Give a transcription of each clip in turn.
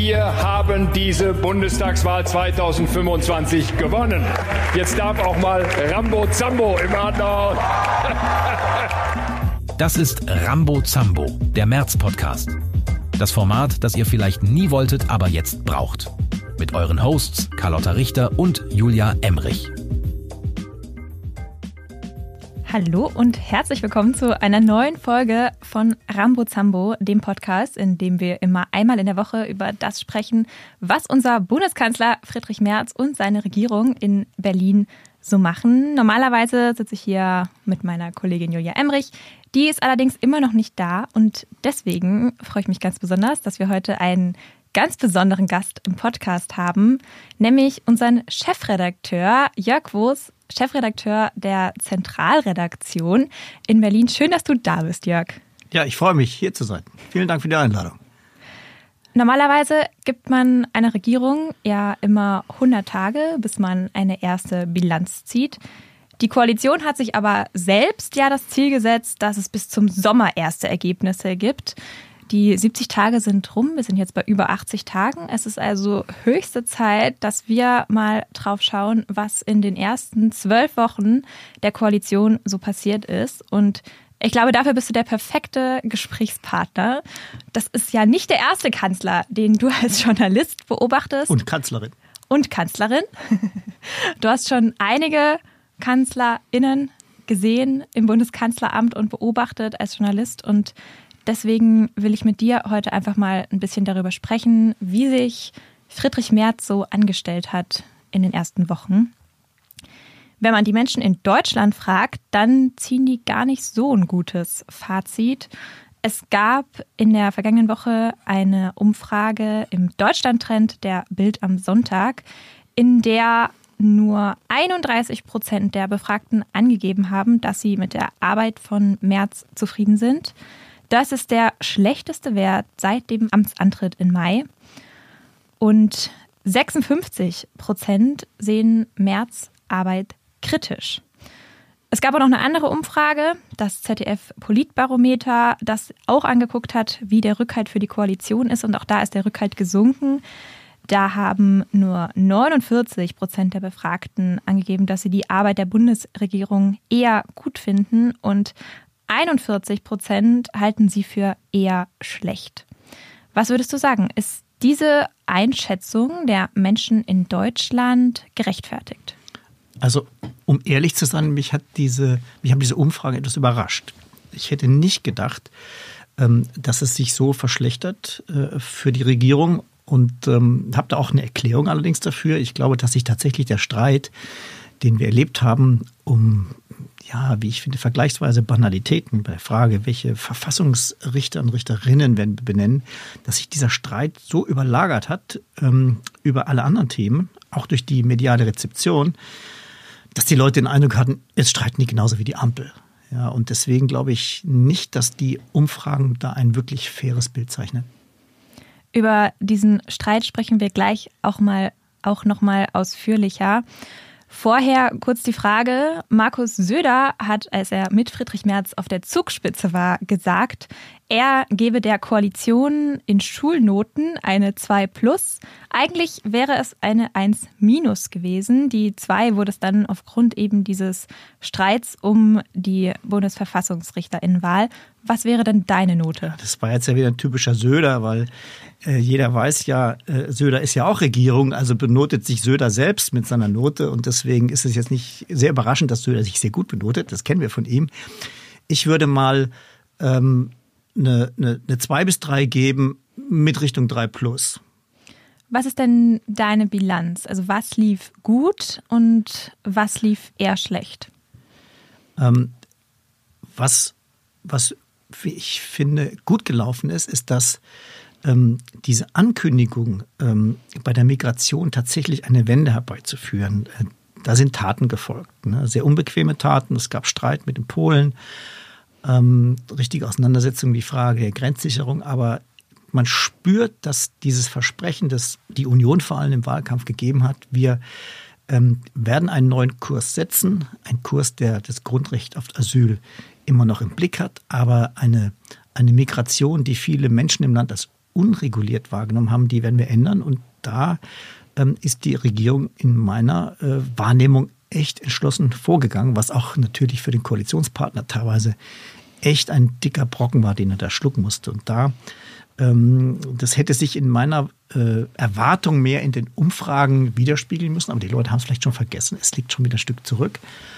Wir haben diese Bundestagswahl 2025 gewonnen. Jetzt darf auch mal Rambo Zambo im Adler. Das ist Rambo Zambo, der März-Podcast. Das Format, das ihr vielleicht nie wolltet, aber jetzt braucht. Mit euren Hosts Carlotta Richter und Julia Emmerich. Hallo und herzlich willkommen zu einer neuen Folge von Rambo Zambo, dem Podcast, in dem wir immer einmal in der Woche über das sprechen, was unser Bundeskanzler Friedrich Merz und seine Regierung in Berlin so machen. Normalerweise sitze ich hier mit meiner Kollegin Julia Emmerich. Die ist allerdings immer noch nicht da und deswegen freue ich mich ganz besonders, dass wir heute einen ganz besonderen Gast im Podcast haben, nämlich unseren Chefredakteur Jörg Woos, Chefredakteur der Zentralredaktion in Berlin. Schön, dass du da bist, Jörg. Ja, ich freue mich, hier zu sein. Vielen Dank für die Einladung. Normalerweise gibt man einer Regierung ja immer 100 Tage, bis man eine erste Bilanz zieht. Die Koalition hat sich aber selbst ja das Ziel gesetzt, dass es bis zum Sommer erste Ergebnisse gibt. Die 70 Tage sind rum, wir sind jetzt bei über 80 Tagen. Es ist also höchste Zeit, dass wir mal drauf schauen, was in den ersten 12 Wochen der Koalition so passiert ist. Und ich glaube, dafür bist du der perfekte Gesprächspartner. Das ist ja nicht der erste Kanzler, den du als Journalist beobachtest. Und Kanzlerin. Und Kanzlerin. Du hast schon einige KanzlerInnen gesehen im Bundeskanzleramt und beobachtet als Journalist. Und deswegen will ich mit dir heute einfach mal ein bisschen darüber sprechen, wie sich Friedrich Merz so angestellt hat in den ersten Wochen. Wenn man die Menschen in Deutschland fragt, dann ziehen die gar nicht so ein gutes Fazit. Es gab in der vergangenen Woche eine Umfrage im Deutschland-Trend der Bild am Sonntag, in der nur 31% der Befragten angegeben haben, dass sie mit der Arbeit von Merz zufrieden sind. Das ist der schlechteste Wert seit dem Amtsantritt im Mai. Und 56% sehen Merz' Arbeit kritisch. Es gab auch noch eine andere Umfrage, das ZDF-Politbarometer, das auch angeguckt hat, wie der Rückhalt für die Koalition ist. Und auch da ist der Rückhalt gesunken. Da haben nur 49% der Befragten angegeben, dass sie die Arbeit der Bundesregierung eher gut finden und 41% halten sie für eher schlecht. Was würdest du sagen? Ist diese Einschätzung der Menschen in Deutschland gerechtfertigt? Also, um ehrlich zu sein, mich haben diese Umfragen etwas überrascht. Ich hätte nicht gedacht, dass es sich so verschlechtert für die Regierung und habe da auch eine Erklärung allerdings dafür. Ich glaube, dass sich tatsächlich der Streit, den wir erlebt haben, wie ich finde, vergleichsweise Banalitäten bei der Frage, welche Verfassungsrichter und Richterinnen werden wir benennen, dass sich dieser Streit so überlagert hat über alle anderen Themen, auch durch die mediale Rezeption, dass die Leute den Eindruck hatten, jetzt streiten die genauso wie die Ampel. Ja, und deswegen glaube ich nicht, dass die Umfragen da ein wirklich faires Bild zeichnen. Über diesen Streit sprechen wir gleich auch noch mal ausführlicher. Vorher kurz die Frage, Markus Söder hat, als er mit Friedrich Merz auf der Zugspitze war, gesagt, er gebe der Koalition in Schulnoten eine 2+. Eigentlich wäre es eine 1- gewesen. Die 2 wurde es dann aufgrund eben dieses Streits um die Bundesverfassungsrichterinnenwahl. Was wäre denn deine Note? Das war jetzt ja wieder ein typischer Söder, weil jeder weiß ja, Söder ist ja auch Regierung, also benotet sich Söder selbst mit seiner Note und deswegen ist es jetzt nicht sehr überraschend, dass Söder sich sehr gut benotet, das kennen wir von ihm. Ich würde mal eine 2 bis 3 geben mit Richtung 3+. Was ist denn deine Bilanz? Also was lief gut und was lief eher schlecht? Was wie ich finde gut gelaufen ist, dass diese Ankündigung bei der Migration tatsächlich eine Wende herbeizuführen. Da sind Taten gefolgt, ne? Sehr unbequeme Taten. Es gab Streit mit den Polen, richtige Auseinandersetzung, die Frage der Grenzsicherung. Aber man spürt, dass dieses Versprechen, das die Union vor allem im Wahlkampf gegeben hat, wir werden einen neuen Kurs setzen. Ein Kurs, der das Grundrecht auf Asyl immer noch im Blick hat, aber eine Migration, die viele Menschen im Land als unreguliert wahrgenommen haben, die werden wir ändern. Und da ist die Regierung in meiner Wahrnehmung echt entschlossen vorgegangen, was auch natürlich für den Koalitionspartner teilweise echt ein dicker Brocken war, den er da schlucken musste. Und da, das hätte sich in meiner Erwartung mehr in den Umfragen widerspiegeln müssen, aber die Leute haben es vielleicht schon vergessen, es liegt schon wieder ein Stück zurück.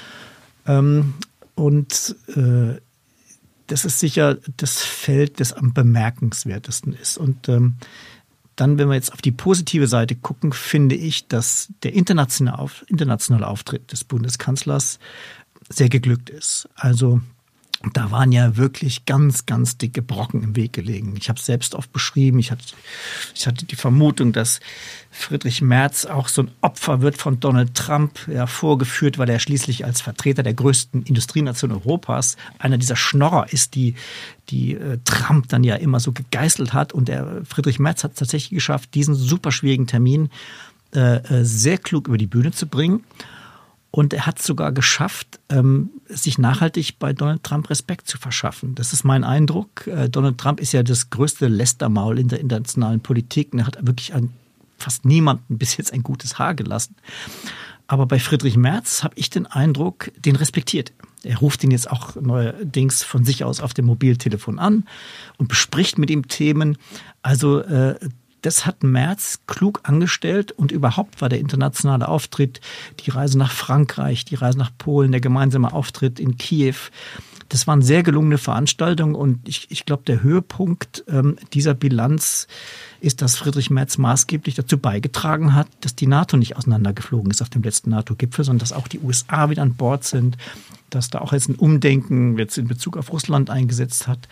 Das ist sicher das Feld, das am bemerkenswertesten ist. Und dann, wenn wir jetzt auf die positive Seite gucken, finde ich, dass der internationale Auftritt des Bundeskanzlers sehr geglückt ist. Also da waren ja wirklich ganz, ganz dicke Brocken im Weg gelegen. Ich habe es selbst oft beschrieben. Ich hatte die Vermutung, dass Friedrich Merz auch so ein Opfer wird von Donald Trump, ja, vorgeführt, weil er schließlich als Vertreter der größten Industrienation Europas einer dieser Schnorrer ist, die Trump dann ja immer so gegeißelt hat. Und der Friedrich Merz hat es tatsächlich geschafft, diesen super schwierigen Termin sehr klug über die Bühne zu bringen. Und er hat es sogar geschafft, sich nachhaltig bei Donald Trump Respekt zu verschaffen. Das ist mein Eindruck. Donald Trump ist ja das größte Lästermaul in der internationalen Politik. Und er hat wirklich an fast niemanden bis jetzt ein gutes Haar gelassen. Aber bei Friedrich Merz habe ich den Eindruck, den respektiert er. Er ruft ihn jetzt auch neuerdings von sich aus auf dem Mobiltelefon an und bespricht mit ihm Themen. Also das hat Merz klug angestellt und überhaupt war der internationale Auftritt, die Reise nach Frankreich, die Reise nach Polen, der gemeinsame Auftritt in Kiew, das waren sehr gelungene Veranstaltungen und ich glaube, der Höhepunkt dieser Bilanz ist, dass Friedrich Merz maßgeblich dazu beigetragen hat, dass die NATO nicht auseinandergeflogen ist auf dem letzten NATO-Gipfel, sondern dass auch die USA wieder an Bord sind, dass da auch jetzt ein Umdenken jetzt in Bezug auf Russland eingesetzt hat.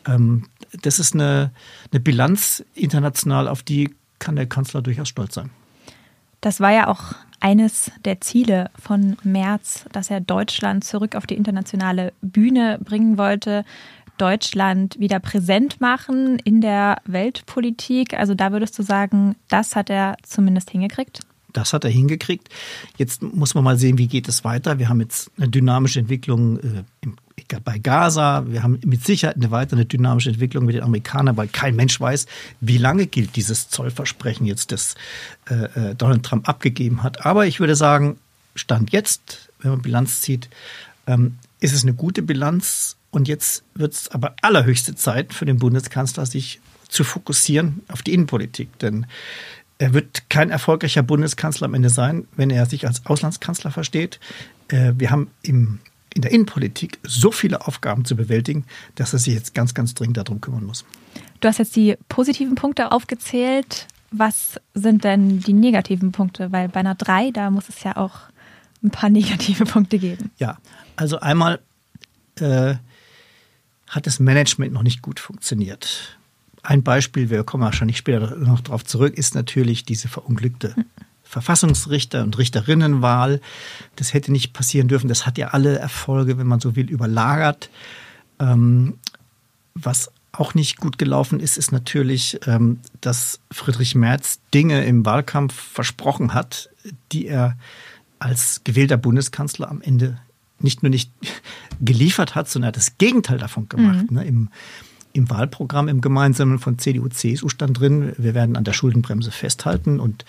Das ist eine Bilanz international, auf die kann der Kanzler durchaus stolz sein. Das war ja auch eines der Ziele von Merz, dass er Deutschland zurück auf die internationale Bühne bringen wollte, Deutschland wieder präsent machen in der Weltpolitik. Also da würdest du sagen, das hat er zumindest hingekriegt? Das hat er hingekriegt. Jetzt muss man mal sehen, wie geht es weiter. Wir haben jetzt eine dynamische Entwicklung bei Gaza. Wir haben mit Sicherheit eine weitere dynamische Entwicklung mit den Amerikanern, weil kein Mensch weiß, wie lange gilt dieses Zollversprechen jetzt, das Donald Trump abgegeben hat. Aber ich würde sagen, Stand jetzt, wenn man Bilanz zieht, ist es eine gute Bilanz. Und jetzt wird es aber allerhöchste Zeit für den Bundeskanzler, sich zu fokussieren auf die Innenpolitik. Denn er wird kein erfolgreicher Bundeskanzler am Ende sein, wenn er sich als Auslandskanzler versteht. Wir haben in der Innenpolitik so viele Aufgaben zu bewältigen, dass er sich jetzt ganz, ganz dringend darum kümmern muss. Du hast jetzt die positiven Punkte aufgezählt. Was sind denn die negativen Punkte? Weil bei einer 3, da muss es ja auch ein paar negative Punkte geben. Ja, also einmal hat das Management noch nicht gut funktioniert. Ein Beispiel, wir kommen wahrscheinlich später noch darauf zurück, ist natürlich diese verunglückte Verfassungsrichter- und Richterinnenwahl. Das hätte nicht passieren dürfen. Das hat ja alle Erfolge, wenn man so will, überlagert. Was auch nicht gut gelaufen ist, ist natürlich, dass Friedrich Merz Dinge im Wahlkampf versprochen hat, die er als gewählter Bundeskanzler am Ende nicht nur nicht geliefert hat, sondern er hat das Gegenteil davon gemacht. Im Wahlprogramm, im gemeinsamen von CDU, CSU stand drin, wir werden an der Schuldenbremse festhalten und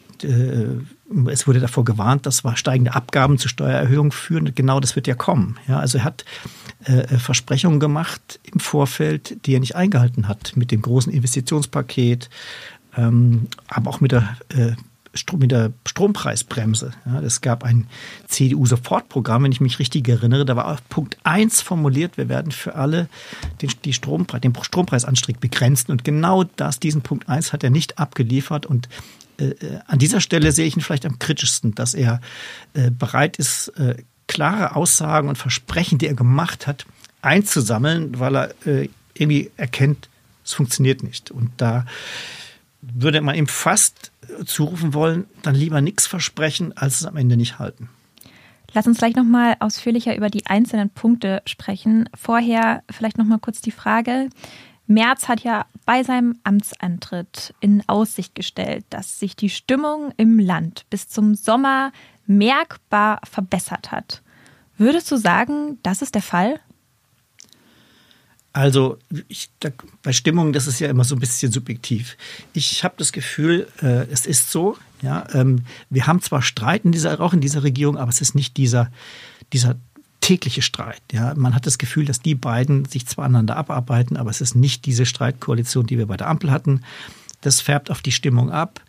es wurde davor gewarnt, dass steigende Abgaben zu Steuererhöhungen führen. Genau das wird ja kommen. Ja, also er hat Versprechungen gemacht im Vorfeld, die er nicht eingehalten hat, mit dem großen Investitionspaket, aber auch mit der Strompreisbremse. Ja, es gab ein CDU-Sofortprogramm, wenn ich mich richtig erinnere. Da war auf Punkt 1 formuliert, wir werden für alle den Strompreisanstieg begrenzen. Und genau diesen Punkt 1 hat er nicht abgeliefert. Und an dieser Stelle sehe ich ihn vielleicht am kritischsten, dass er bereit ist, klare Aussagen und Versprechen, die er gemacht hat, einzusammeln, weil er irgendwie erkennt, es funktioniert nicht. Und da würde man ihm fast zurufen wollen, dann lieber nichts versprechen, als es am Ende nicht halten. Lass uns gleich nochmal ausführlicher über die einzelnen Punkte sprechen. Vorher vielleicht nochmal kurz die Frage. Merz hat ja bei seinem Amtsantritt in Aussicht gestellt, dass sich die Stimmung im Land bis zum Sommer merkbar verbessert hat. Würdest du sagen, das ist der Fall? Also bei Stimmung, das ist ja immer so ein bisschen subjektiv. Ich habe das Gefühl, es ist so. Ja, wir haben zwar Streit auch in dieser Regierung, aber es ist nicht dieser tägliche Streit. Ja, man hat das Gefühl, dass die beiden sich zwar aneinander abarbeiten, aber es ist nicht diese Streitkoalition, die wir bei der Ampel hatten. Das färbt auf die Stimmung ab.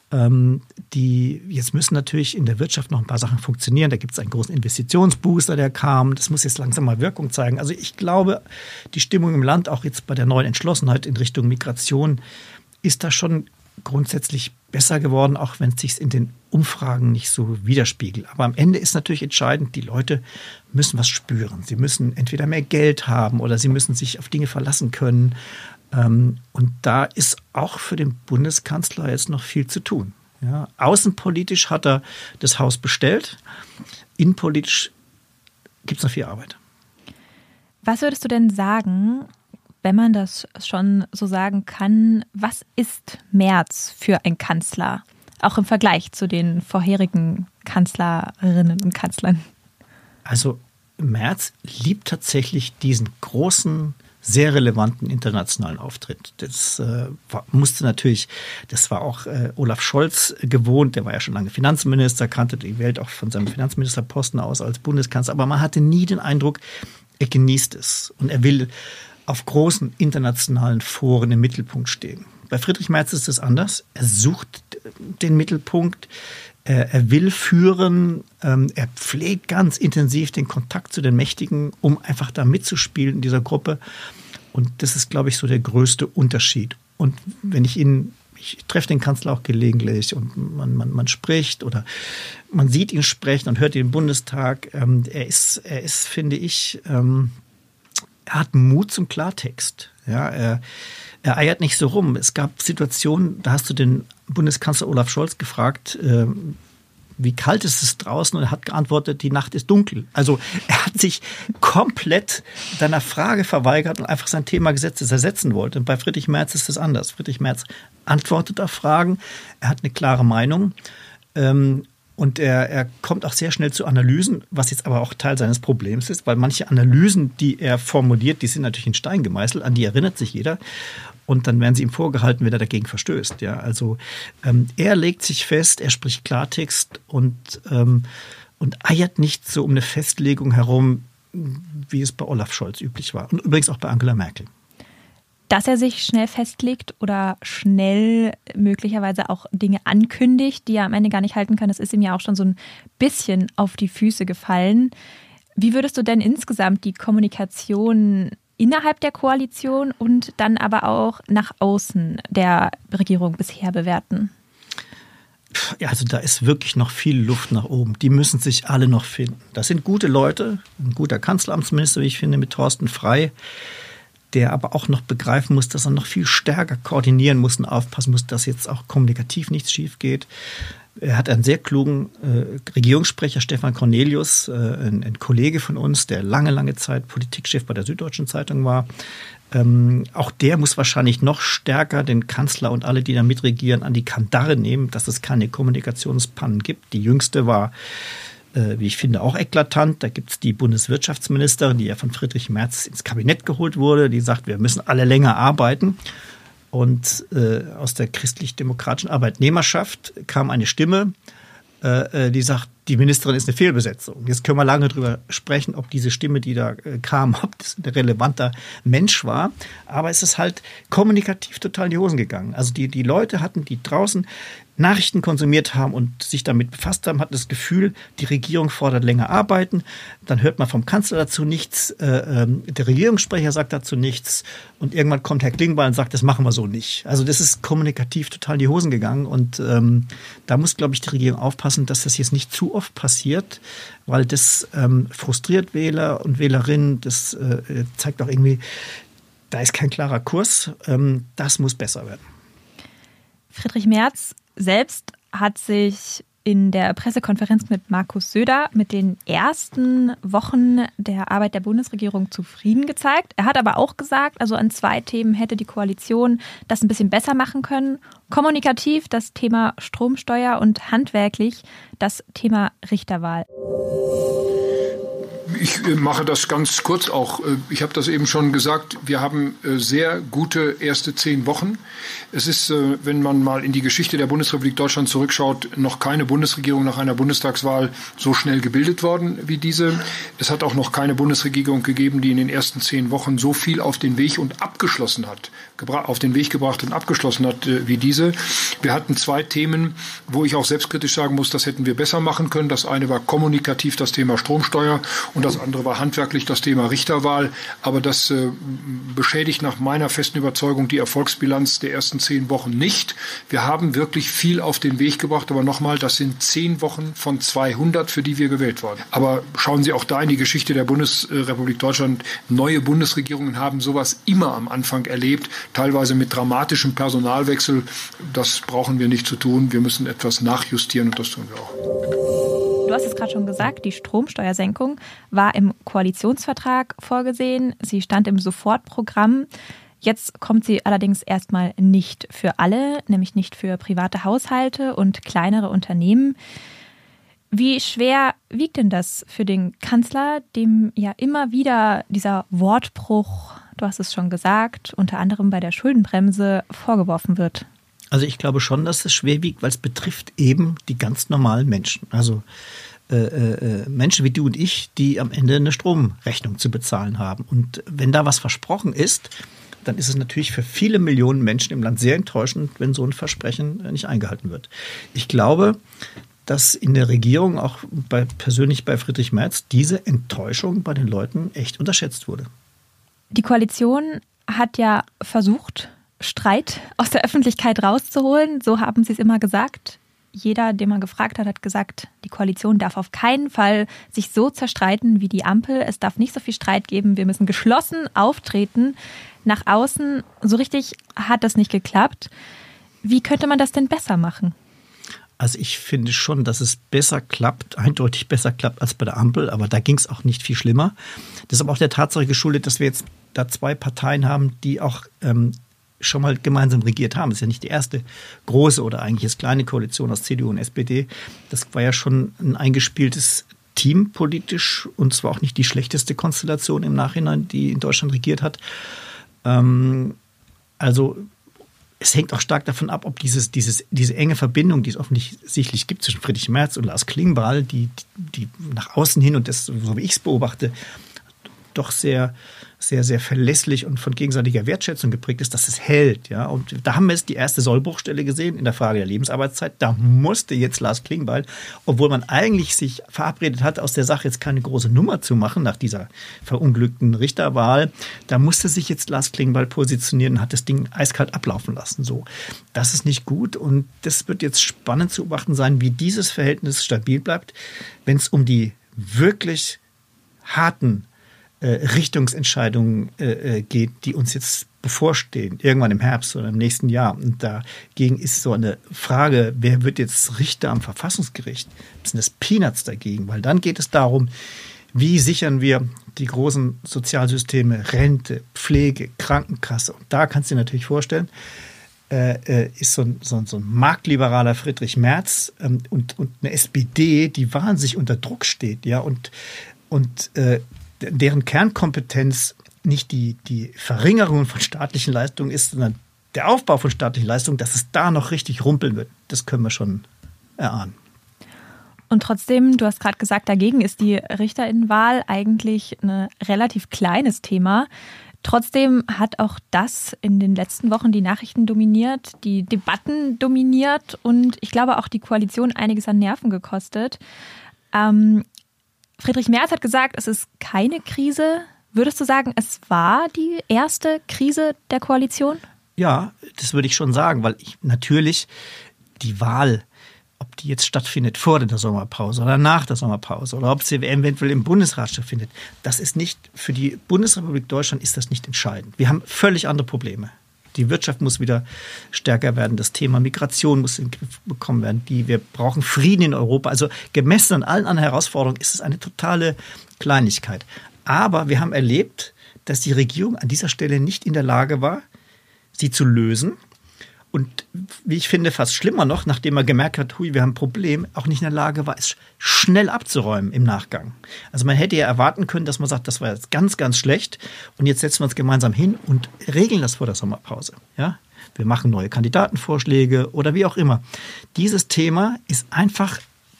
Jetzt müssen natürlich in der Wirtschaft noch ein paar Sachen funktionieren. Da gibt es einen großen Investitionsbooster, der kam. Das muss jetzt langsam mal Wirkung zeigen. Also ich glaube, die Stimmung im Land, auch jetzt bei der neuen Entschlossenheit in Richtung Migration, ist da schon grundsätzlich besser geworden, auch wenn es sich in den Umfragen nicht so widerspiegelt. Aber am Ende ist natürlich entscheidend, die Leute müssen was spüren. Sie müssen entweder mehr Geld haben oder sie müssen sich auf Dinge verlassen können. Und da ist auch für den Bundeskanzler jetzt noch viel zu tun. Ja, außenpolitisch hat er das Haus bestellt. Innenpolitisch gibt es noch viel Arbeit. Was würdest du denn sagen, wenn man das schon so sagen kann, was ist Merz für ein Kanzler? Auch im Vergleich zu den vorherigen Kanzlerinnen und Kanzlern. Also Merz liebt tatsächlich diesen großen, sehr relevanten internationalen Auftritt. Das war auch Olaf Scholz gewohnt, der war ja schon lange Finanzminister, kannte die Welt auch von seinem Finanzministerposten aus als Bundeskanzler, aber man hatte nie den Eindruck, er genießt es und er will auf großen internationalen Foren im Mittelpunkt stehen. Bei Friedrich Merz ist es anders. Er sucht den Mittelpunkt, er will führen, er pflegt ganz intensiv den Kontakt zu den Mächtigen, um einfach da mitzuspielen in dieser Gruppe. Und das ist, glaube ich, so der größte Unterschied. Und wenn ich treffe den Kanzler auch gelegentlich und man spricht oder man sieht ihn sprechen und hört ihn im Bundestag. Er ist, finde ich, er hat Mut zum Klartext. Ja, er eiert nicht so rum. Es gab Situationen, da hast du den Bundeskanzler Olaf Scholz gefragt, wie kalt ist es draußen? Und er hat geantwortet, die Nacht ist dunkel. Also er hat sich komplett deiner Frage verweigert und einfach sein Thema gesetzt, das er setzen wollte. Und bei Friedrich Merz ist es anders. Friedrich Merz antwortet auf Fragen, er hat eine klare Meinung. Und er kommt auch sehr schnell zu Analysen, was jetzt aber auch Teil seines Problems ist, weil manche Analysen, die er formuliert, die sind natürlich in Stein gemeißelt, an die erinnert sich jeder. Und dann werden sie ihm vorgehalten, wenn er dagegen verstößt. Ja, also er legt sich fest, er spricht Klartext und eiert nicht so um eine Festlegung herum, wie es bei Olaf Scholz üblich war. Und übrigens auch bei Angela Merkel. Dass er sich schnell festlegt oder schnell möglicherweise auch Dinge ankündigt, die er am Ende gar nicht halten kann, das ist ihm ja auch schon so ein bisschen auf die Füße gefallen. Wie würdest du denn insgesamt die Kommunikation innerhalb der Koalition und dann aber auch nach außen der Regierung bisher bewerten? Ja, also da ist wirklich noch viel Luft nach oben. Die müssen sich alle noch finden. Das sind gute Leute, ein guter Kanzleramtsminister, wie ich finde, mit Thorsten Frey, der aber auch noch begreifen muss, dass er noch viel stärker koordinieren muss und aufpassen muss, dass jetzt auch kommunikativ nichts schief geht. Er hat einen sehr klugen Regierungssprecher, Stefan Cornelius, ein Kollege von uns, der lange Zeit Politikchef bei der Süddeutschen Zeitung war. Auch der muss wahrscheinlich noch stärker den Kanzler und alle, die da mitregieren, an die Kandare nehmen, dass es keine Kommunikationspannen gibt. Die jüngste war, wie ich finde, auch eklatant. Da gibt es die Bundeswirtschaftsministerin, die ja von Friedrich Merz ins Kabinett geholt wurde, die sagt, wir müssen alle länger arbeiten. Und aus der christlich-demokratischen Arbeitnehmerschaft kam eine Stimme, die sagt, die Ministerin ist eine Fehlbesetzung. Jetzt können wir lange darüber sprechen, ob diese Stimme, die da kam, ob das ein relevanter Mensch war. Aber es ist halt kommunikativ total in die Hosen gegangen. Also die Leute hatten, die draußen Nachrichten konsumiert haben und sich damit befasst haben, hatten das Gefühl, die Regierung fordert länger arbeiten. Dann hört man vom Kanzler dazu nichts, der Regierungssprecher sagt dazu nichts und irgendwann kommt Herr Klingbeil und sagt, das machen wir so nicht. Also das ist kommunikativ total in die Hosen gegangen und da muss, glaube ich, die Regierung aufpassen, dass das jetzt nicht zu oft passiert, weil das frustriert Wähler und Wählerinnen, das zeigt auch irgendwie, da ist kein klarer Kurs, das muss besser werden. Friedrich Merz selbst hat sich in der Pressekonferenz mit Markus Söder mit den ersten Wochen der Arbeit der Bundesregierung zufrieden gezeigt. Er hat aber auch gesagt, also an 2 Themen hätte die Koalition das ein bisschen besser machen können. Kommunikativ das Thema Stromsteuer und handwerklich das Thema Richterwahl. Ich mache das ganz kurz auch. Ich habe das eben schon gesagt, wir haben sehr gute erste 10 Wochen. Es ist, wenn man mal in die Geschichte der Bundesrepublik Deutschland zurückschaut, noch keine Bundesregierung nach einer Bundestagswahl so schnell gebildet worden wie diese. Es hat auch noch keine Bundesregierung gegeben, die in den ersten 10 Wochen so viel auf den Weg und abgeschlossen hat, auf den Weg gebracht und abgeschlossen hat wie diese. Wir hatten 2 Themen, wo ich auch selbstkritisch sagen muss, das hätten wir besser machen können. Das eine war kommunikativ das Thema Stromsteuer und das andere war handwerklich das Thema Richterwahl. Aber das beschädigt nach meiner festen Überzeugung die Erfolgsbilanz der ersten 10 Wochen nicht. Wir haben wirklich viel auf den Weg gebracht. Aber nochmal, das sind 10 Wochen von 200, für die wir gewählt wurden. Aber schauen Sie auch da in die Geschichte der Bundesrepublik Deutschland. Neue Bundesregierungen haben sowas immer am Anfang erlebt, teilweise mit dramatischem Personalwechsel. Das brauchen wir nicht zu tun. Wir müssen etwas nachjustieren und das tun wir auch. Du hast es gerade schon gesagt, die Stromsteuersenkung war im Koalitionsvertrag vorgesehen. Sie stand im Sofortprogramm. Jetzt kommt sie allerdings erstmal nicht für alle, nämlich nicht für private Haushalte und kleinere Unternehmen. Wie schwer wiegt denn das für den Kanzler, dem ja immer wieder dieser Wortbruch, du hast es schon gesagt, unter anderem bei der Schuldenbremse vorgeworfen wird? Also ich glaube schon, dass es schwer wiegt, weil es betrifft eben die ganz normalen Menschen. Also Menschen wie du und ich, die am Ende eine Stromrechnung zu bezahlen haben. Und wenn da was versprochen ist, dann ist es natürlich für viele Millionen Menschen im Land sehr enttäuschend, wenn so ein Versprechen nicht eingehalten wird. Ich glaube, dass in der Regierung, auch persönlich bei Friedrich Merz, diese Enttäuschung bei den Leuten echt unterschätzt wurde. Die Koalition hat ja versucht, Streit aus der Öffentlichkeit rauszuholen. So haben sie es immer gesagt. Jeder, den man gefragt hat, hat gesagt, die Koalition darf auf keinen Fall sich so zerstreiten wie die Ampel. Es darf nicht so viel Streit geben. Wir müssen geschlossen auftreten. Nach außen, so richtig hat das nicht geklappt. Wie könnte man das denn besser machen? Also ich finde schon, dass es besser klappt, eindeutig besser klappt als bei der Ampel. Aber da ging es auch nicht viel schlimmer. Das ist aber auch der Tatsache geschuldet, dass wir jetzt da 2 Parteien haben, die auch schon mal gemeinsam regiert haben. Das ist ja nicht die erste große oder eigentlich jetzt kleine Koalition aus CDU und SPD. Das war ja schon ein eingespieltes Team politisch und zwar auch nicht die schlechteste Konstellation im Nachhinein, die in Deutschland regiert hat. Also es hängt auch stark davon ab, ob diese enge Verbindung, die es offensichtlich gibt zwischen Friedrich Merz und Lars Klingbeil, die nach außen hin und das, so wie ich es beobachte, doch sehr, sehr, sehr verlässlich und von gegenseitiger Wertschätzung geprägt ist, dass es hält. Ja? Und da haben wir jetzt die erste Sollbruchstelle gesehen in der Frage der Lebensarbeitszeit. Da musste jetzt Lars Klingbeil, obwohl man eigentlich sich verabredet hat, aus der Sache jetzt keine große Nummer zu machen nach dieser verunglückten Richterwahl, da musste sich jetzt Lars Klingbeil positionieren und hat das Ding eiskalt ablaufen lassen. So, das ist nicht gut und das wird jetzt spannend zu beobachten sein, wie dieses Verhältnis stabil bleibt, wenn es um die wirklich harten Richtungsentscheidungen geht, die uns jetzt bevorstehen, irgendwann im Herbst oder im nächsten Jahr. Und dagegen ist so eine Frage, wer wird jetzt Richter am Verfassungsgericht? Das sind das Peanuts dagegen, weil dann geht es darum, wie sichern wir die großen Sozialsysteme, Rente, Pflege, Krankenkasse. Und da kannst du dir natürlich vorstellen, ist so ein marktliberaler Friedrich Merz und eine SPD, die wahnsinnig unter Druck steht, ja, und deren Kernkompetenz nicht die Verringerung von staatlichen Leistungen ist, sondern der Aufbau von staatlichen Leistungen, dass es da noch richtig rumpeln wird. Das können wir schon erahnen. Und trotzdem, du hast gerade gesagt, dagegen ist die Richterinnenwahl eigentlich ein relativ kleines Thema. Trotzdem hat auch das in den letzten Wochen die Nachrichten dominiert, die Debatten dominiert und ich glaube auch die Koalition einiges an Nerven gekostet. Friedrich Merz hat gesagt, es ist keine Krise. Würdest du sagen, es war die erste Krise der Koalition? Ja, das würde ich schon sagen, weil natürlich die Wahl, ob die jetzt stattfindet vor der Sommerpause oder nach der Sommerpause oder ob sie eventuell im Bundesrat stattfindet, das ist nicht, für die Bundesrepublik Deutschland ist das nicht entscheidend. Wir haben völlig andere Probleme. Die Wirtschaft muss wieder stärker werden. Das Thema Migration muss in den Griff bekommen werden. Wir brauchen Frieden in Europa. Also gemessen an allen anderen Herausforderungen ist es eine totale Kleinigkeit. Aber wir haben erlebt, dass die Regierung an dieser Stelle nicht in der Lage war, sie zu lösen. Und wie ich finde, fast schlimmer noch, nachdem er gemerkt hat, hui, wir haben ein Problem, auch nicht in der Lage war, es schnell abzuräumen im Nachgang. Also man hätte ja erwarten können, dass man sagt, das war jetzt ganz, ganz schlecht und jetzt setzen wir uns gemeinsam hin und regeln das vor der Sommerpause. Ja? Wir machen neue Kandidatenvorschläge oder wie auch immer. Dieses Thema ist einfach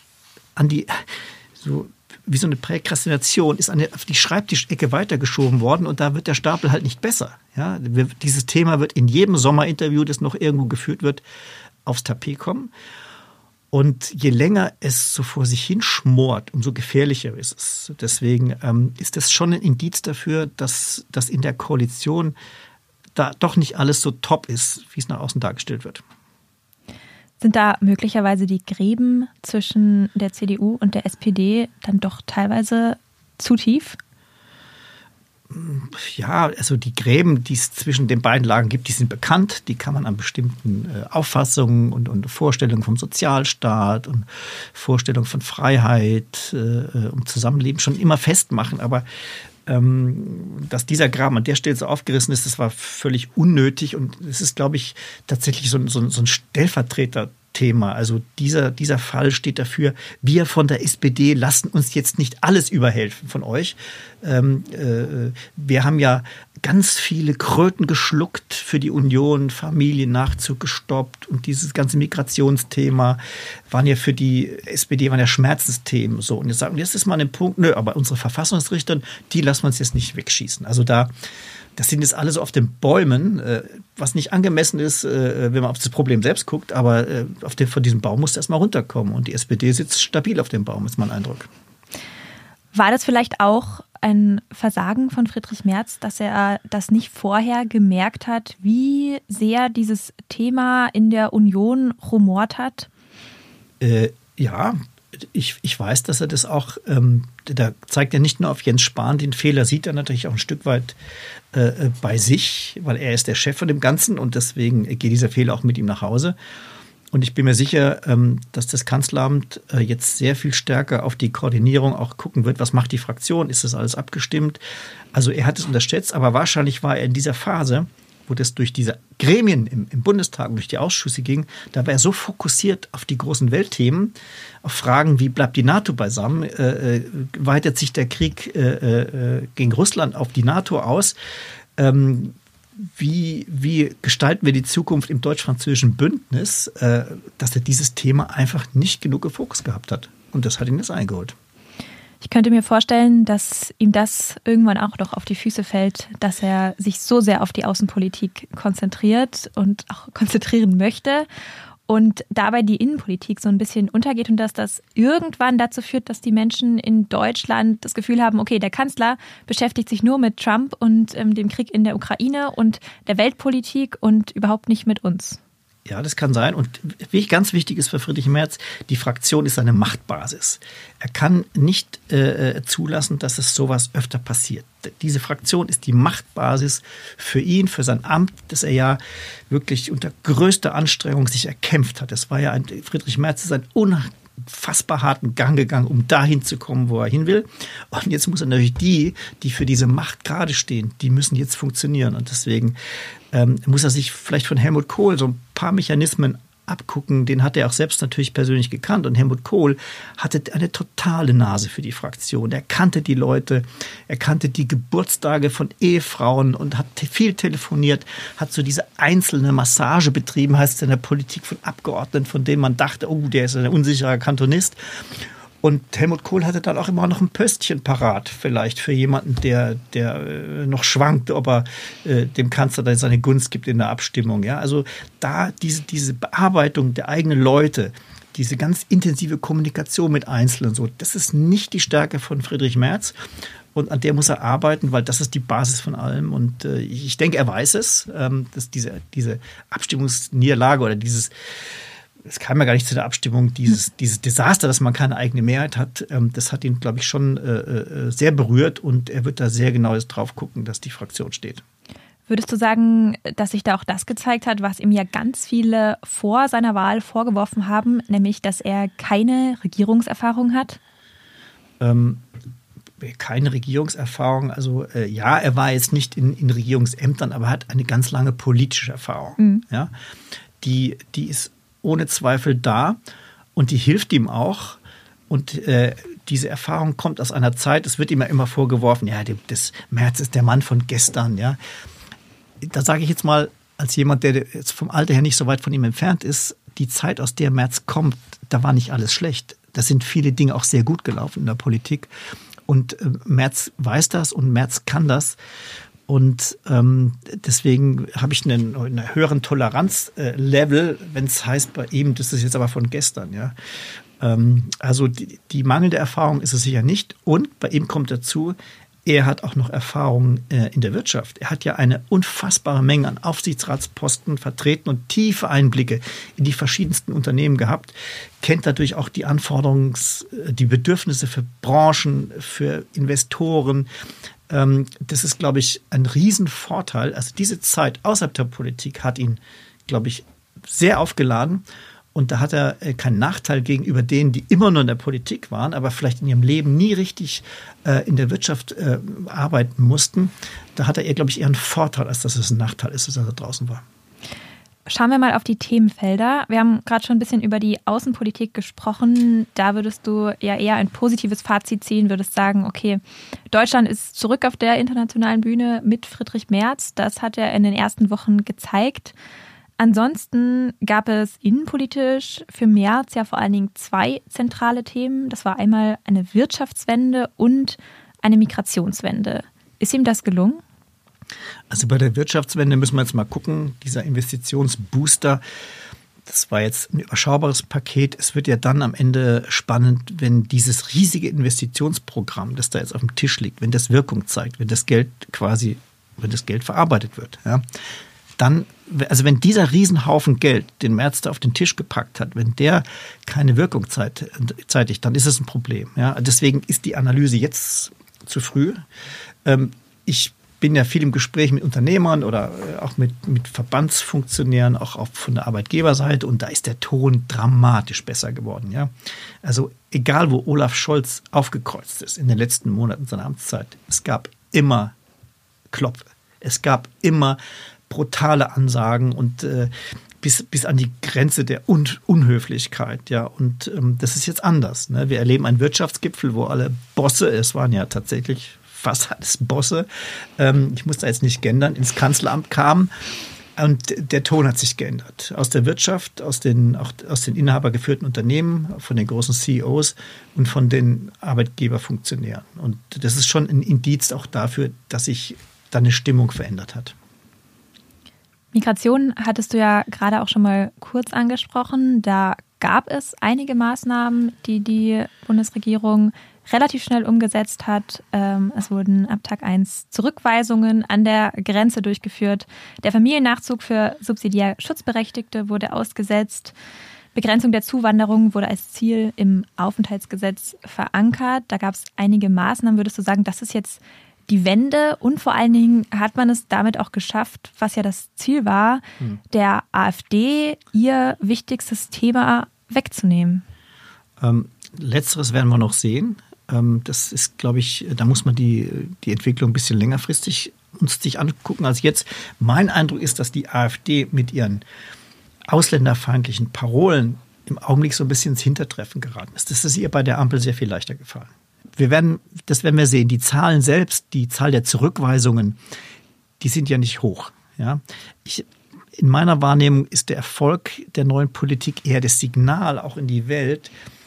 wie so eine Präkrastination, ist auf die Schreibtischecke weitergeschoben worden und da wird der Stapel halt nicht besser. Ja, dieses Thema wird in jedem Sommerinterview, das noch irgendwo geführt wird, aufs Tapet kommen. Und je länger es so vor sich hin schmort, umso gefährlicher ist es. Deswegen ist das schon ein Indiz dafür, dass in der Koalition da doch nicht alles so top ist, wie es nach außen dargestellt wird. Sind da möglicherweise die Gräben zwischen der CDU und der SPD dann doch teilweise zu tief? Ja, also die Gräben, die es zwischen den beiden Lagern gibt, die sind bekannt. Die kann man an bestimmten Auffassungen und Vorstellungen vom Sozialstaat und Vorstellungen von Freiheit und Zusammenleben schon immer festmachen. Aber dass dieser Graben an der Stelle so aufgerissen ist, das war völlig unnötig und es ist, glaube ich, tatsächlich so ein Stellvertreterthema. Also dieser Fall steht dafür, wir von der SPD lassen uns jetzt nicht alles überhelfen von euch. Wir haben ja ganz viele Kröten geschluckt für die Union, Familiennachzug gestoppt und dieses ganze Migrationsthema waren ja für die SPD Schmerzensthemen. So, und jetzt sagen wir, jetzt ist mal ein Punkt, aber unsere Verfassungsrichter, die lassen wir uns jetzt nicht wegschießen. Also das sind jetzt alle so auf den Bäumen, was nicht angemessen ist, wenn man auf das Problem selbst guckt, aber von diesem Baum muss erst mal runterkommen und die SPD sitzt stabil auf dem Baum, ist mein Eindruck. War das vielleicht auch ein Versagen von Friedrich Merz, dass er das nicht vorher gemerkt hat, wie sehr dieses Thema in der Union rumort hat? Ja, ich weiß, dass er das auch, da zeigt er nicht nur auf Jens Spahn, den Fehler sieht er natürlich auch ein Stück weit bei sich, weil er ist der Chef von dem Ganzen und deswegen geht dieser Fehler auch mit ihm nach Hause. Und ich bin mir sicher, dass das Kanzleramt jetzt sehr viel stärker auf die Koordinierung auch gucken wird. Was macht die Fraktion? Ist das alles abgestimmt? Also er hat es unterschätzt, aber wahrscheinlich war er in dieser Phase, wo das durch diese Gremien im Bundestag und durch die Ausschüsse ging, da war er so fokussiert auf die großen Weltthemen, auf Fragen, wie bleibt die NATO beisammen, weitet sich der Krieg gegen Russland auf die NATO aus, wie gestalten wir die Zukunft im deutsch-französischen Bündnis, dass er dieses Thema einfach nicht genug im Fokus gehabt hat. Und das hat ihn jetzt eingeholt. Ich könnte mir vorstellen, dass ihm das irgendwann auch noch auf die Füße fällt, dass er sich so sehr auf die Außenpolitik konzentriert und auch konzentrieren möchte und dabei die Innenpolitik so ein bisschen untergeht und dass das irgendwann dazu führt, dass die Menschen in Deutschland das Gefühl haben, okay, der Kanzler beschäftigt sich nur mit Trump und dem Krieg in der Ukraine und der Weltpolitik und überhaupt nicht mit uns. Ja, das kann sein. Und ganz wichtig ist für Friedrich Merz, die Fraktion ist seine Machtbasis. Er kann nicht zulassen, dass es sowas öfter passiert. Diese Fraktion ist die Machtbasis für ihn, für sein Amt, das er ja wirklich unter größter Anstrengung sich erkämpft hat. Das war ja Friedrich Merz ist ein unfassbar harten Gang gegangen, um dahin zu kommen, wo er hin will. Und jetzt muss er natürlich die für diese Macht gerade stehen, die müssen jetzt funktionieren. Und deswegen muss er sich vielleicht von Helmut Kohl so ein paar Mechanismen abgucken. Den hat er auch selbst natürlich persönlich gekannt. Und Helmut Kohl hatte eine totale Nase für die Fraktion. Er kannte die Leute, er kannte die Geburtstage von Ehefrauen und hat viel telefoniert, hat so diese einzelne Massage betrieben, heißt es in der Politik von Abgeordneten, von denen man dachte, oh, der ist ein unsicherer Kantonist. Und Helmut Kohl hatte dann auch immer noch ein Pöstchen parat, vielleicht für jemanden, der noch schwankt, ob er dem Kanzler dann seine Gunst gibt in der Abstimmung. Ja, also da diese Bearbeitung der eigenen Leute, diese ganz intensive Kommunikation mit Einzelnen, so, das ist nicht die Stärke von Friedrich Merz. Und an der muss er arbeiten, weil das ist die Basis von allem. Und ich denke, er weiß es, dass diese Abstimmungsniederlage oder es kam ja gar nicht zu der Abstimmung, dieses Desaster, dass man keine eigene Mehrheit hat, das hat ihn, glaube ich, schon sehr berührt und er wird da sehr genau drauf gucken, dass die Fraktion steht. Würdest du sagen, dass sich da auch das gezeigt hat, was ihm ja ganz viele vor seiner Wahl vorgeworfen haben, nämlich, dass er keine Regierungserfahrung hat? Keine Regierungserfahrung. Also ja, er war jetzt nicht in Regierungsämtern, aber hat eine ganz lange politische Erfahrung. Mhm. Ja. die ist ohne Zweifel da und die hilft ihm auch. Und diese Erfahrung kommt aus einer Zeit, es wird ihm ja immer vorgeworfen, ja, das Merz ist der Mann von gestern. Ja. Da sage ich jetzt mal, als jemand, der jetzt vom Alter her nicht so weit von ihm entfernt ist, die Zeit, aus der Merz kommt, da war nicht alles schlecht. Da sind viele Dinge auch sehr gut gelaufen in der Politik. Und Merz weiß das und Merz kann das. Und deswegen habe ich einen höheren Toleranzlevel, wenn es heißt bei ihm, das ist jetzt aber von gestern. Ja. Also die mangelnde Erfahrung ist es sicher nicht. Und bei ihm kommt dazu, er hat auch noch Erfahrung in der Wirtschaft. Er hat ja eine unfassbare Menge an Aufsichtsratsposten vertreten und tiefe Einblicke in die verschiedensten Unternehmen gehabt. Kennt dadurch auch die Anforderungen, die Bedürfnisse für Branchen, für Investoren. Das ist, glaube ich, ein Riesenvorteil. Also diese Zeit außerhalb der Politik hat ihn, glaube ich, sehr aufgeladen. Und da hat er keinen Nachteil gegenüber denen, die immer nur in der Politik waren, aber vielleicht in ihrem Leben nie richtig in der Wirtschaft arbeiten mussten. Da hat er, glaube ich, eher einen Vorteil, als dass es ein Nachteil ist, dass er da draußen war. Schauen wir mal auf die Themenfelder. Wir haben gerade schon ein bisschen über die Außenpolitik gesprochen. Da würdest du ja eher ein positives Fazit ziehen, würdest sagen, okay, Deutschland ist zurück auf der internationalen Bühne mit Friedrich Merz. Das hat er in den ersten Wochen gezeigt. Ansonsten gab es innenpolitisch für Merz ja vor allen Dingen 2 zentrale Themen. Das war einmal eine Wirtschaftswende und eine Migrationswende. Ist ihm das gelungen? Also bei der Wirtschaftswende müssen wir jetzt mal gucken. Dieser Investitionsbooster, das war jetzt ein überschaubares Paket. Es wird ja dann am Ende spannend, wenn dieses riesige Investitionsprogramm, das da jetzt auf dem Tisch liegt, wenn das Wirkung zeigt, wenn das Geld verarbeitet wird, ja. Dann, also wenn dieser Riesenhaufen Geld, den Merz da auf den Tisch gepackt hat, wenn der keine Wirkung zeitigt, dann ist es ein Problem. Ja? Deswegen ist die Analyse jetzt zu früh. Ich bin ja viel im Gespräch mit Unternehmern oder auch mit Verbandsfunktionären, auch von der Arbeitgeberseite, und da ist der Ton dramatisch besser geworden. Ja? Also egal, wo Olaf Scholz aufgekreuzt ist in den letzten Monaten seiner Amtszeit, es gab immer Klopfe. Es gab immer brutale Ansagen und bis an die Grenze der Unhöflichkeit. Ja. Und das ist jetzt anders. Ne? Wir erleben einen Wirtschaftsgipfel, wo alle Bosse, es waren ja tatsächlich fast alles Bosse, ich muss da jetzt nicht gendern, ins Kanzleramt kamen. Und der Ton hat sich geändert. Aus der Wirtschaft, aus den inhabergeführten Unternehmen, von den großen CEOs und von den Arbeitgeberfunktionären. Und das ist schon ein Indiz auch dafür, dass sich da eine Stimmung verändert hat. Migration hattest du ja gerade auch schon mal kurz angesprochen. Da gab es einige Maßnahmen, die die Bundesregierung relativ schnell umgesetzt hat. Es wurden ab Tag 1 Zurückweisungen an der Grenze durchgeführt. Der Familiennachzug für subsidiär Schutzberechtigte wurde ausgesetzt. Begrenzung der Zuwanderung wurde als Ziel im Aufenthaltsgesetz verankert. Da gab es einige Maßnahmen. Würdest du sagen, das ist jetzt die Wende, und vor allen Dingen hat man es damit auch geschafft, was ja das Ziel war, der AfD ihr wichtigstes Thema wegzunehmen? Letzteres werden wir noch sehen. Das ist, glaube ich, da muss man die Entwicklung ein bisschen längerfristig uns sich angucken als jetzt. Mein Eindruck ist, dass die AfD mit ihren ausländerfeindlichen Parolen im Augenblick so ein bisschen ins Hintertreffen geraten ist. Das ist ihr bei der Ampel sehr viel leichter gefallen. Das werden wir sehen. Die Zahlen selbst, die Zahl der Zurückweisungen, die sind ja nicht hoch. Ja? In meiner Wahrnehmung ist der Erfolg der neuen Politik eher das Signal auch in die Welt.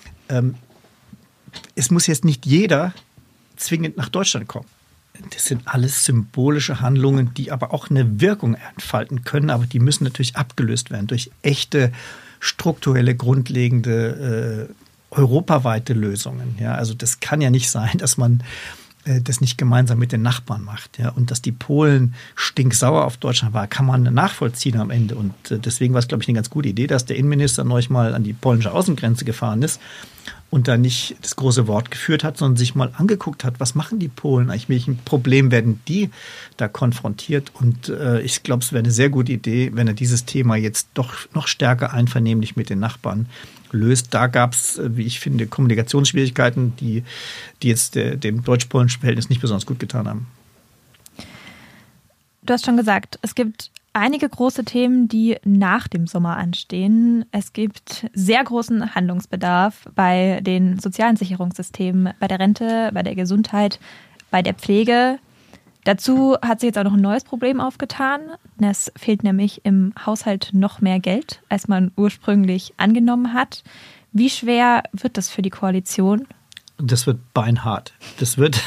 Es muss jetzt nicht jeder zwingend nach Deutschland kommen. Das sind alles symbolische Handlungen, die aber auch eine Wirkung entfalten können, aber die müssen natürlich abgelöst werden durch echte, strukturelle, grundlegende europaweite Lösungen. Ja, also das kann ja nicht sein, dass man das nicht gemeinsam mit den Nachbarn macht. Ja, und dass die Polen stinksauer auf Deutschland war, kann man nachvollziehen am Ende. Und deswegen war es, glaube ich, eine ganz gute Idee, dass der Innenminister neulich mal an die polnische Außengrenze gefahren ist und da nicht das große Wort geführt hat, sondern sich mal angeguckt hat, was machen die Polen eigentlich, mit welchem Problem werden die da konfrontiert. Und ich glaube, es wäre eine sehr gute Idee, wenn er dieses Thema jetzt doch noch stärker einvernehmlich mit den Nachbarn löst. Da gab es, wie ich finde, Kommunikationsschwierigkeiten, die jetzt dem deutsch-polnischen Verhältnis nicht besonders gut getan haben. Du hast schon gesagt, es gibt einige große Themen, die nach dem Sommer anstehen. Es gibt sehr großen Handlungsbedarf bei den sozialen Sicherungssystemen, bei der Rente, bei der Gesundheit, bei der Pflege. Dazu hat sich jetzt auch noch ein neues Problem aufgetan. Es fehlt nämlich im Haushalt noch mehr Geld, als man ursprünglich angenommen hat. Wie schwer wird das für die Koalition? Das wird beinhart. Das wird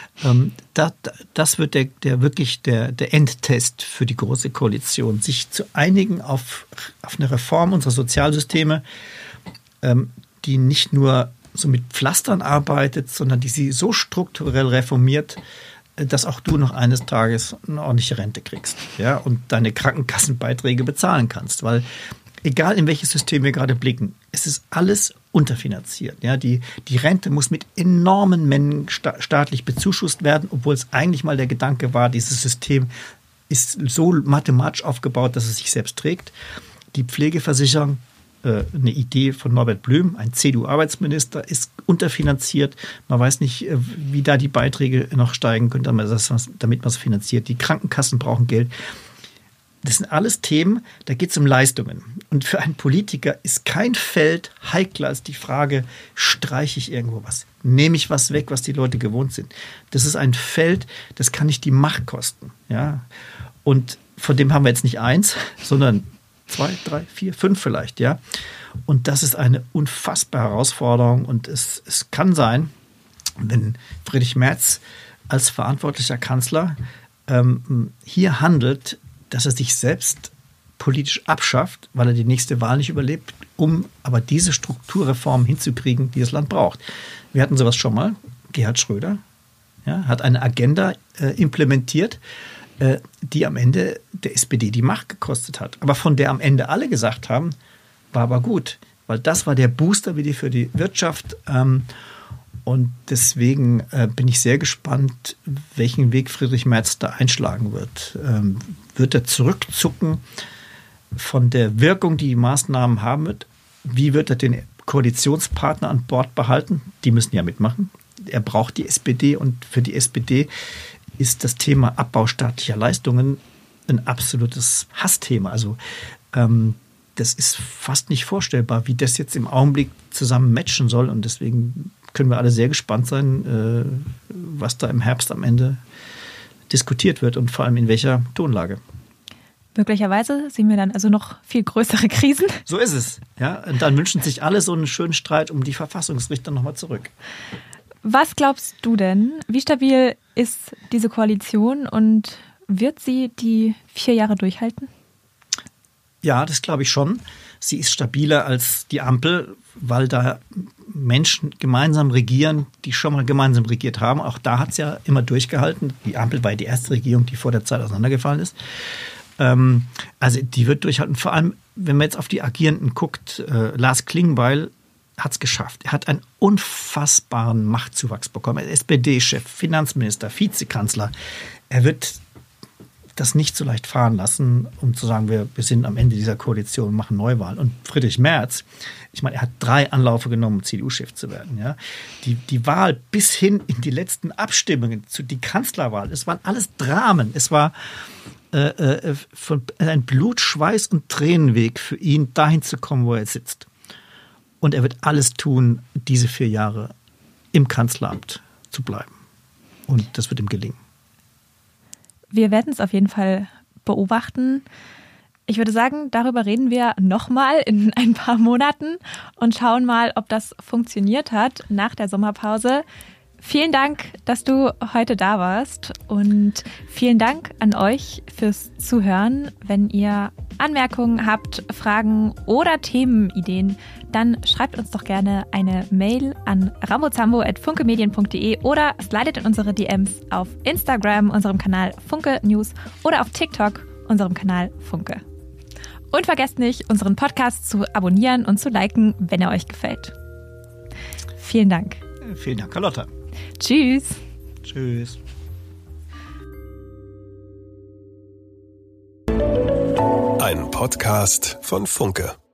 der Endtest für die Große Koalition, sich zu einigen auf eine Reform unserer Sozialsysteme, die nicht nur so mit Pflastern arbeitet, sondern die sie so strukturell reformiert, dass auch du noch eines Tages eine ordentliche Rente kriegst, ja, und deine Krankenkassenbeiträge bezahlen kannst, weil egal in welches System wir gerade blicken, es ist alles unterfinanziert. Ja, die Rente muss mit enormen Mengen staatlich bezuschusst werden, obwohl es eigentlich mal der Gedanke war, dieses System ist so mathematisch aufgebaut, dass es sich selbst trägt. Die Pflegeversicherung, eine Idee von Norbert Blüm, ein CDU-Arbeitsminister, ist unterfinanziert. Man weiß nicht, wie da die Beiträge noch steigen können, damit man es finanziert. Die Krankenkassen brauchen Geld. Das sind alles Themen, da geht es um Leistungen. Und für einen Politiker ist kein Feld heikler als die Frage, streiche ich irgendwo was? Nehme ich was weg, was die Leute gewohnt sind? Das ist ein Feld, das kann nicht die Macht kosten. Ja? Und von dem haben wir jetzt nicht 1, sondern 2, 3, 4, 5 vielleicht. Ja? Und das ist eine unfassbare Herausforderung. Und es kann sein, wenn Friedrich Merz als verantwortlicher Kanzler hier handelt, dass er sich selbst politisch abschafft, weil er die nächste Wahl nicht überlebt, um aber diese Strukturreformen hinzukriegen, die das Land braucht. Wir hatten sowas schon mal. Gerhard Schröder hat eine Agenda implementiert, die am Ende der SPD die Macht gekostet hat. Aber von der am Ende alle gesagt haben, war aber gut, weil das war der Booster wieder für die Wirtschaft. Und deswegen bin ich sehr gespannt, welchen Weg Friedrich Merz da einschlagen wird. Wird er zurückzucken von der Wirkung, die Maßnahmen haben wird? Wie wird er den Koalitionspartner an Bord behalten? Die müssen ja mitmachen. Er braucht die SPD und für die SPD ist das Thema Abbau staatlicher Leistungen ein absolutes Hassthema. Also das ist fast nicht vorstellbar, wie das jetzt im Augenblick zusammen matchen soll. Und deswegen können wir alle sehr gespannt sein, was da im Herbst am Ende diskutiert wird und vor allem in welcher Tonlage. Möglicherweise sehen wir dann also noch viel größere Krisen. So ist es. Ja? Und dann wünschen sich alle so einen schönen Streit um die Verfassungsrichter nochmal zurück. Was glaubst du denn? Wie stabil ist diese Koalition und wird sie die 4 Jahre durchhalten? Ja, das glaube ich schon. Sie ist stabiler als die Ampel, weil da Menschen gemeinsam regieren, die schon mal gemeinsam regiert haben. Auch da hat es ja immer durchgehalten. Die Ampel war die erste Regierung, die vor der Zeit auseinandergefallen ist. Also die wird durchhalten. Vor allem, wenn man jetzt auf die Agierenden guckt, Lars Klingbeil hat es geschafft. Er hat einen unfassbaren Machtzuwachs bekommen. Er ist SPD-Chef, Finanzminister, Vizekanzler. Er wird das nicht so leicht fahren lassen, um zu sagen, wir sind am Ende dieser Koalition, machen Neuwahlen. Und Friedrich Merz, ich meine, er hat 3 Anläufe genommen, um CDU-Chef zu werden. Ja? Die Wahl bis hin in die letzten Abstimmungen, die Kanzlerwahl, es waren alles Dramen. Es war ein Blut, Schweiß und Tränenweg für ihn, dahin zu kommen, wo er jetzt sitzt. Und er wird alles tun, diese 4 Jahre im Kanzleramt zu bleiben. Und das wird ihm gelingen. Wir werden es auf jeden Fall beobachten. Ich würde sagen, darüber reden wir nochmal in ein paar Monaten und schauen mal, ob das funktioniert hat nach der Sommerpause. Vielen Dank, dass du heute da warst und vielen Dank an euch fürs Zuhören. Wenn ihr Anmerkungen habt, Fragen oder Themenideen, dann schreibt uns doch gerne eine Mail an rambozambo@funkemedien.de oder slidet in unsere DMs auf Instagram, unserem Kanal Funke News oder auf TikTok, unserem Kanal Funke. Und vergesst nicht, unseren Podcast zu abonnieren und zu liken, wenn er euch gefällt. Vielen Dank. Vielen Dank, Carlotta. Tschüss. Tschüss. Ein Podcast von Funke.